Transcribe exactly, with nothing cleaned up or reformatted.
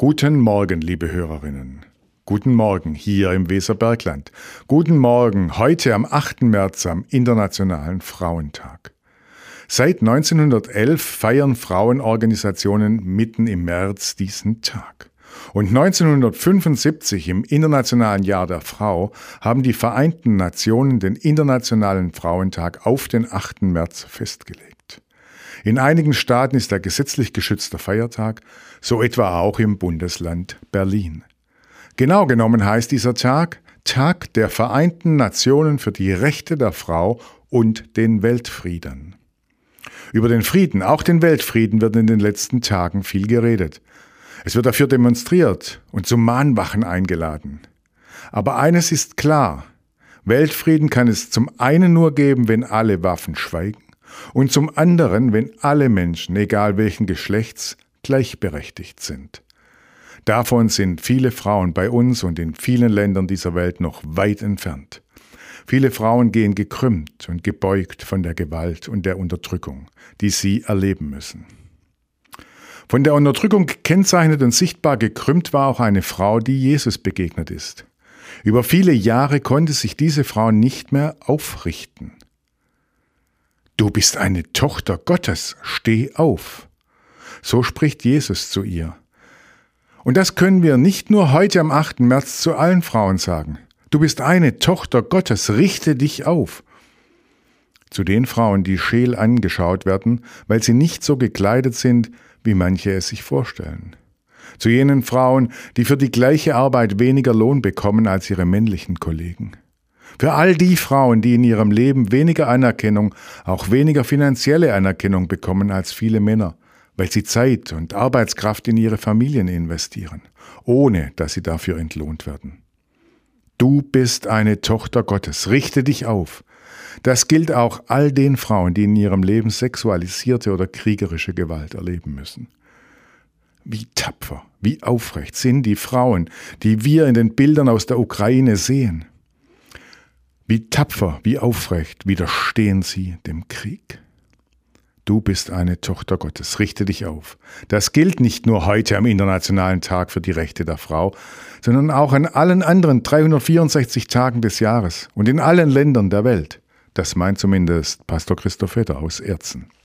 Guten Morgen, liebe Hörerinnen. Guten Morgen hier im Weserbergland. Guten Morgen heute am achten März am Internationalen Frauentag. Seit neunzehnhundertelf feiern Frauenorganisationen mitten im März diesen Tag. Und neunzehnhundertfünfundsiebzig, im Internationalen Jahr der Frau, haben die Vereinten Nationen den Internationalen Frauentag auf den achten März festgelegt. In einigen Staaten ist er gesetzlich geschützter Feiertag, so etwa auch im Bundesland Berlin. Genau genommen heißt dieser Tag Tag der Vereinten Nationen für die Rechte der Frau und den Weltfrieden. Über den Frieden, auch den Weltfrieden, wird in den letzten Tagen viel geredet. Es wird dafür demonstriert und zu Mahnwachen eingeladen. Aber eines ist klar: Weltfrieden kann es zum einen nur geben, wenn alle Waffen schweigen, und zum anderen, wenn alle Menschen, egal welchen Geschlechts, gleichberechtigt sind. Davon sind viele Frauen bei uns und in vielen Ländern dieser Welt noch weit entfernt. Viele Frauen gehen gekrümmt und gebeugt von der Gewalt und der Unterdrückung, die sie erleben müssen. Von der Unterdrückung gekennzeichnet und sichtbar gekrümmt war auch eine Frau, die Jesus begegnet ist. Über viele Jahre konnte sich diese Frau nicht mehr aufrichten. Du bist eine Tochter Gottes, steh auf. So spricht Jesus zu ihr. Und das können wir nicht nur heute am achten März zu allen Frauen sagen. Du bist eine Tochter Gottes, richte dich auf. Zu den Frauen, die scheel angeschaut werden, weil sie nicht so gekleidet sind, wie manche es sich vorstellen. Zu jenen Frauen, die für die gleiche Arbeit weniger Lohn bekommen als ihre männlichen Kollegen. Für all die Frauen, die in ihrem Leben weniger Anerkennung, auch weniger finanzielle Anerkennung bekommen als viele Männer, weil sie Zeit und Arbeitskraft in ihre Familien investieren, ohne dass sie dafür entlohnt werden. Du bist eine Tochter Gottes, richte dich auf. Das gilt auch all den Frauen, die in ihrem Leben sexualisierte oder kriegerische Gewalt erleben müssen. Wie tapfer, wie aufrecht sind die Frauen, die wir in den Bildern aus der Ukraine sehen. Wie tapfer, wie aufrecht widerstehen sie dem Krieg. Du bist eine Tochter Gottes, richte dich auf. Das gilt nicht nur heute am Internationalen Tag für die Rechte der Frau, sondern auch an allen anderen dreihundertvierundsechzig Tagen des Jahres und in allen Ländern der Welt. Das meint zumindest Pastor Christoph Vetter aus Erzen.